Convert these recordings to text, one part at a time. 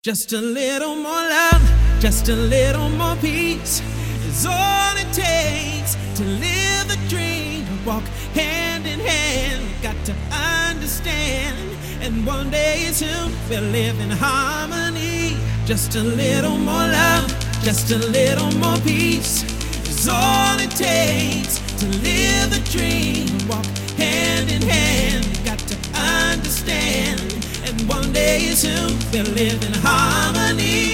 Just a little more love, just a little more peace is all it takes to live the dream. Walk hand in hand, got to understand. And one day soon we'll live in harmony. Just a little more love, just a little more peace is all it takes to live the dream. Walk hand in hand, got to understand. And one day soon we'll live in harmony.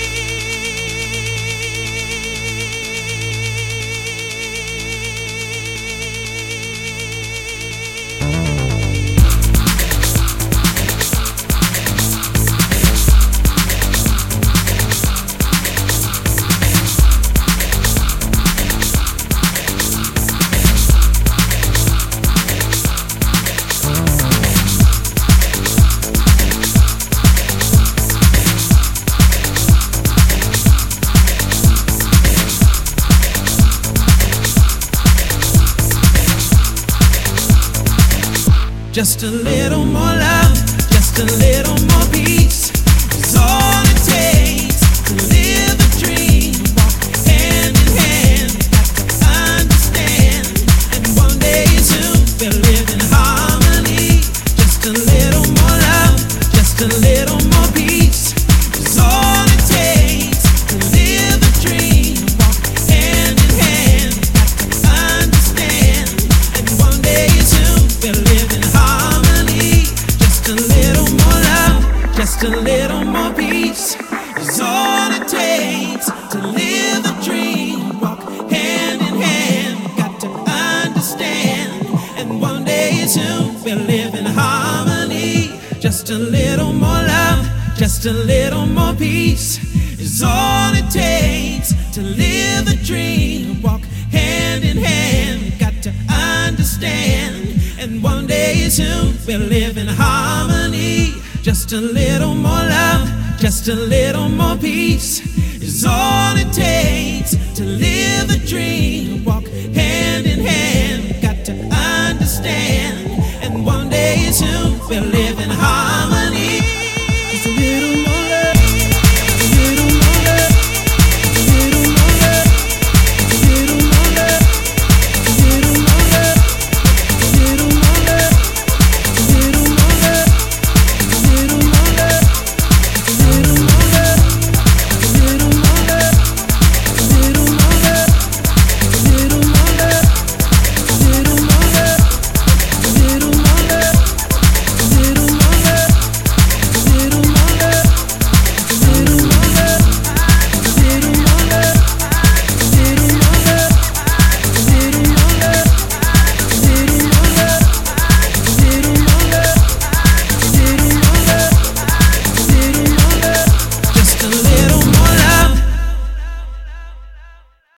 Just a little more love, just a little more peace is all it takes to live a dream. Walk hand in hand, got to understand. And one day soon we'll live in harmony. Just a little more love, just a little more peace is all it takes to live a dream. Walk hand in hand, got to understand. And one day soon we'll live in harmony. Just a little more love, just a little more peace is all it takes to live the dream. Walk hand in hand, got to understand. And one day soon we'll live in harmony. Just a little more love, just a little more peace is all it takes to live the dream. Walk hand in hand, got to understand. And one day soon we'll live in harmony. Just a little more love, just a little more peace is all it takes to live the dream. Walk hand in hand, got to understand. And one day soon we'll live in harmony.